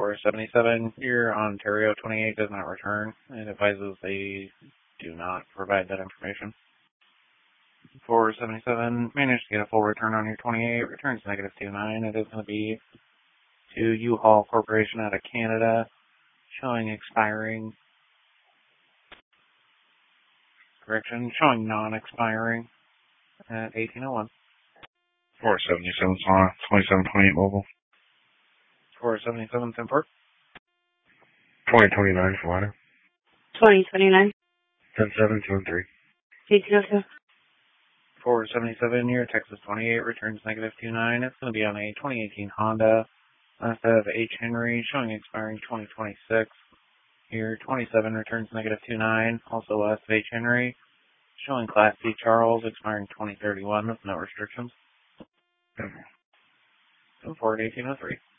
477, your Ontario 28 does not return. It advises they do not provide that information. 477, managed to get a full return on your 28, returns -29. It is going to be to U-Haul Corporation out of Canada, showing expiring, showing non-expiring at 1801. 477 Sona, 2728 mobile. 477 Simport. 2029 Florida. 2029. 10723. 1802. 477, your Texas 28 returns -29. It's going to be on a 2018 Honda. Last of H. Henry, showing expiring 2026. Your 27 returns -29. Also last of H. Henry, showing Class C Charles, expiring 2031 with no restrictions. Ford 1803.